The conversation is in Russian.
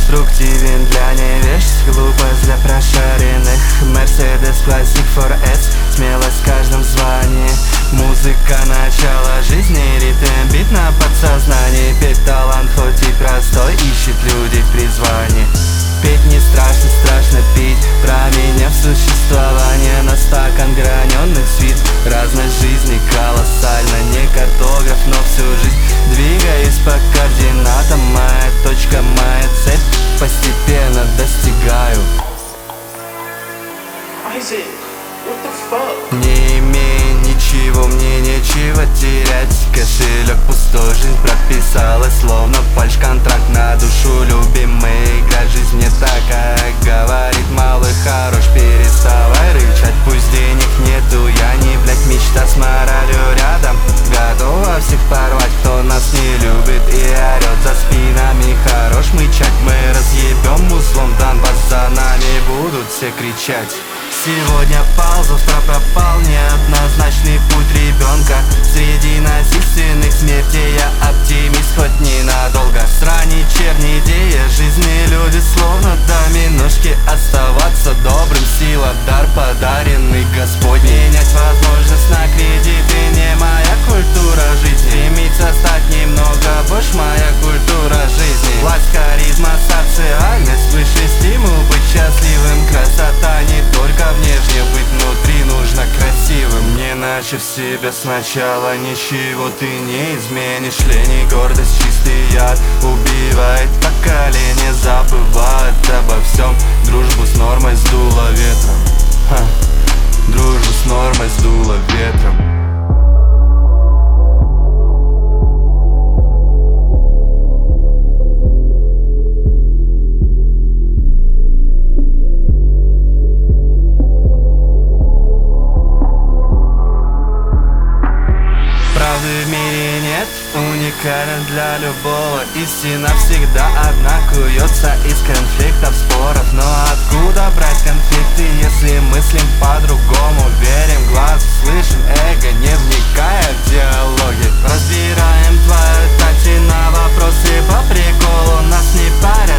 Деструктивен для невежд, глупость для прошаренных. Mercedes Classic 4S, смелость в каждом звании. Музыка — начало жизни, ритм, бит на подсознании. Петь талант хоть и простой, ищет люди в призвании. Петь не страшно, страшно пить, променяв существование на стакан граненых свит. Разность жизни колоссальна, не картограф, но всю жизнь двигаюсь по координатам. Моя точка, моя цель, постепенно достигаю. Не имея ничего, мне нечего терять. Кошелек пустой, жизнь прописалась, словно фальш-контракт на душу. Любимая игра, жизнь не такая, говорит малый хорош, переставай рычать. Пусть денег нету, я не, блядь, мечта с моралью рядом. Готова всех порвать, кто нас не любит и орет за спинами. Хорош мычать, мы разъебем музлом Донбасс, за нами будут все кричать. Сегодня пал, завтра пропал, неоднозначный путь ребенка. Среди насильственных смертей я оптимист, хоть ненадолго. Срань черни идея, жизни люди словно доминошки. Оставаться добрым, сила, дар, подаренный Господь. Менять возможность на кредиты не моя культура жизни. Стремиться стать немного больше моя культура жизни. Власть, харизма, социальность, высший стимул быть счастливым. Красота не только внешне, быть внутри нужно красивым. Не начав себя сначала, ничего ты не изменишь. Лень и гордость, чистый яд, убивает поколение. Забывает обо всем, дружбу с нормой сдуло ветром. Дружбу с нормой сдуло ветром. Правды в мире нет, уникален для любого. Истина всегда одна, куется из конфликтов, споров. Но откуда брать конфликты, если мыслим по-другому? Верим в глаз, слышим эго, не вникая в диалоги. Разбираем твою такси на вопросы по приколу, нас не парят.